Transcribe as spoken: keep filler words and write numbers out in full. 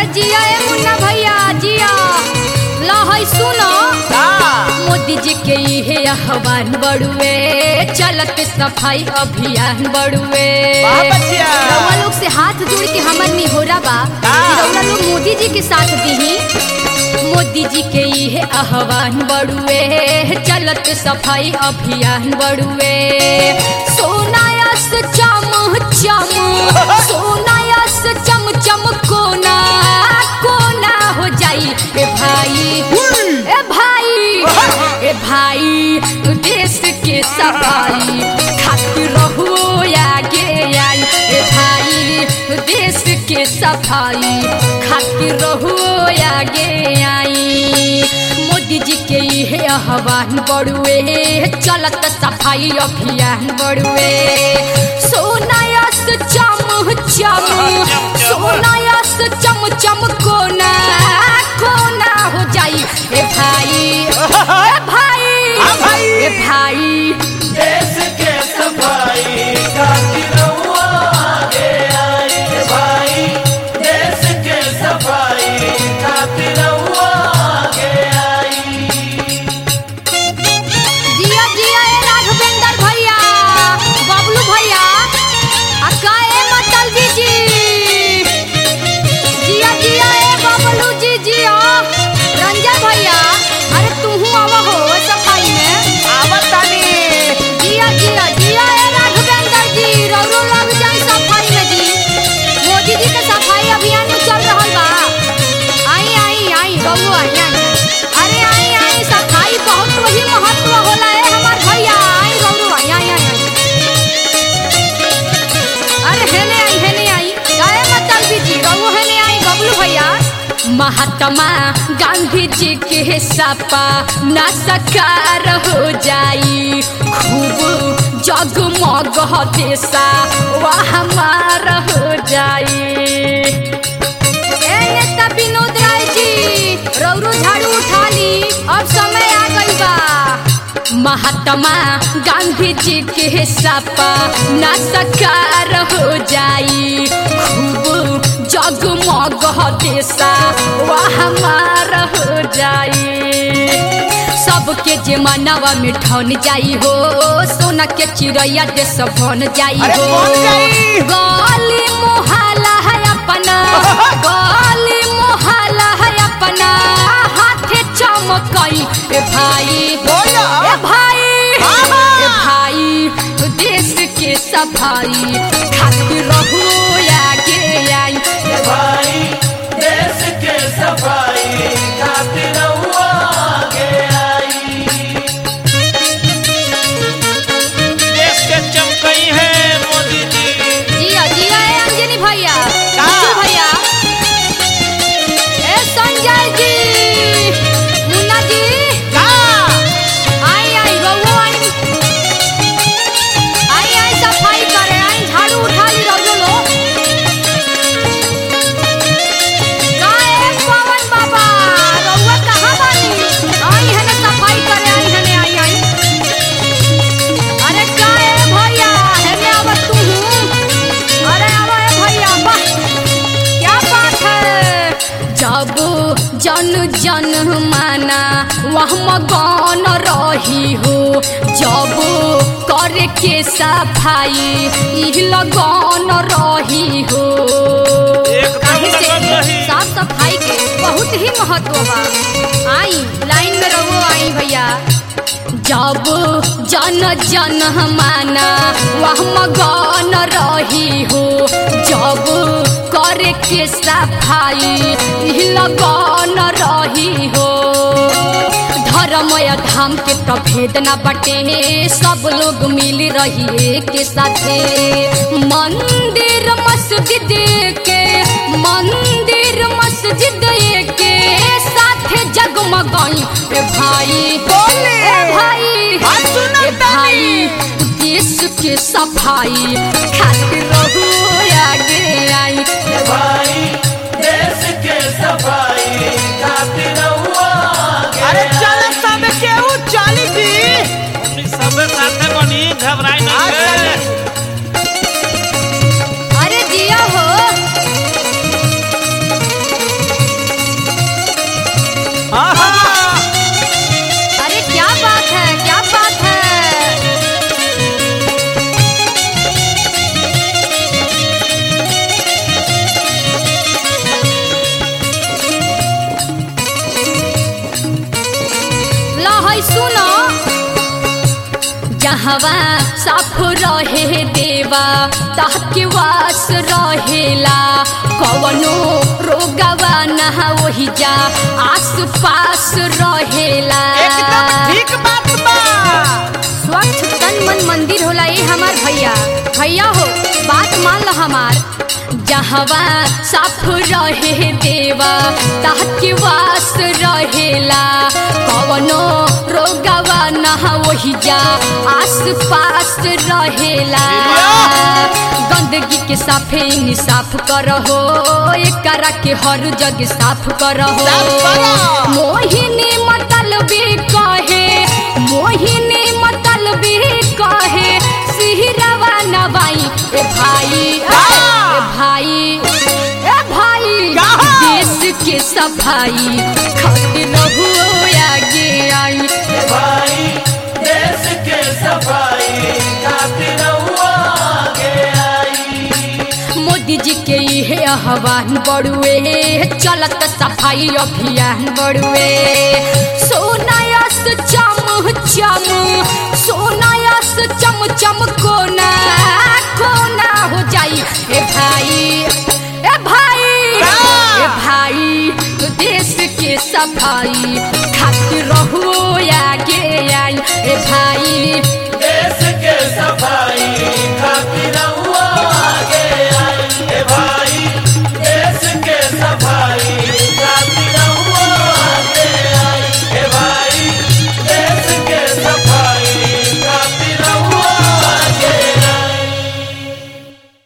जिया ए मुन्ना भैया जिया लहई सुनो मोदी जी के ये आह्वान बड़ुए चलत सफाई अभियान बड़ुए रउआ लोग से हाथ जोड़ के हमर निहोरा बा रउआ लोग मोदी जी के साथ दीही। मोदी जी के ये आह्वान बड़ुए चलत सफाई अभियान बड़ुए सोनायस चम चम सोनायस चम चम कोना कोना हो जाई ए भाई ए भाई ए भाई देश के सफाई खातिर रहो आगे आई ए भाई देश के सफाई खातिर रहो आगे आई। मोदी जी के ये आह्वान बड़ुए चलत सफाई अभियान बड़ुए सोनायस चम चम सोनायस चम चम कोना कोना हो जाई ए भाई ए भाई ए भाई देश के सफाई खातिर रहुआ आगे आई ए भाई देश के सफाई खातिर रहुआ आगे आई। जिया जिया ए राघवेंद्र भैया बबलू भैया अक्का ए मतलबी जी जिया जिया ए बबलू जी जिया रंजन भैया अरे तूहू आवा हो सफाई में आवत तानी जिया जिया जिया ए राघवेंद्र जी रौरो लग जाई सफाई में जी मोदी जी के सफाई अभियान में चल रहल बा आई आई आई रौरो आई आई अरे आई आई सफाई बहुत वही महत्व होला है हमार भैया आई रौरो आई आई आई अरे हेने आई हेने आई गाय मतलबी जी रौरो हेने आई बबलू भैया महात्मा गांधी जी के सपा ना साकार हो जाई खूब जगमग देशा वह हमार हो जाई। ए नेता विनोद राय जी रौरो झाड़ू उठा ली अब समय आ गई बा। महात्मा गांधी जी के सपा ना साकार हो जाई खूब जगमग देशा वह हमार हो जाई। सबके जे मनवा में ठन जाई हो सोना के चिड़ैया देश बन जाई हो गली मोहल्ला है अपना गली मोहल्ला है अपना हाथे चमकई ए भाई ए भाई ए भाई देश के सफाई खातिर रहो आगे आई ए भाई देश के सफाई खातिर रहुआ आगे आई। देश के चमकई है मोदी जी जिया जिया ए अंजनी भैया बिट्टू भैया ए संजय जी मुन्ना जी आई आई रउआ आई आई आई सफाई करे आई झाड़ू उठा ली रउआ लोग गाए पवन बाबा रउआ कहाँ बानी आई है ना सफाई करे आई है ना आई आई अरे गाए भैया है ना अब तू अरे आवा है भैया वाह क्या बात है। जब जन जन माना वह मगन रही हो जब करे के सफाई ई लगन रही हो काहे से साफ सफाई के बहुत ही महत्व बा। आई लाइन में रहो आई भैया जब जन जन माना वह मगन रही हो जब करे के सफाई ई लगन रही हो धर्मय धाम के तो भेद न बटे सब लोग मिल रही के साथे मंदिर मस्जिद के मंदिर मस्जिद के साथे जगमगाई ए भाई ए भाई ए भाई देश के सफाई खातिर रहो आगे आई ए भाई देश के सफाई खातिर रहुआ आगे आई। अरे चल सब केहू चाली जी सब साथे बनी घबराई नहीं। अरे जिया हो है सुनो जहवा साफ रहे देवा ताके वास रहेला कवनो रोगवा ना वही जा आस पास रहेला एकदम ठीक बात बा। स्वच्छ तन मन मंदिर होला ये हमार भैया भैया हो बात मान लो हमार जहवा साफ रहे देवा ताके वास रहेला कवनो रोगवा ना वही जा आस पास रहेला गंदगी के साफे इन साफ करहो एकरा के हर जग साफ करहो मोहिनी मतलबी कहे मोहिनी मतलबी कहे सिहरवा नवाई ए भाई ए भाई ए भाई देश के सफाई खातिर रहू आगे आई भाई देश के सफाई खातिर आगे आई। मोदी जी के ये आह्वान बड़ुए चलत सफाई अभियान बड़ुए सोनायस चम चम सोनायस चम चम कोना कोना हो जाई ए भाई ए भाई ए भाई तो देश के सफाई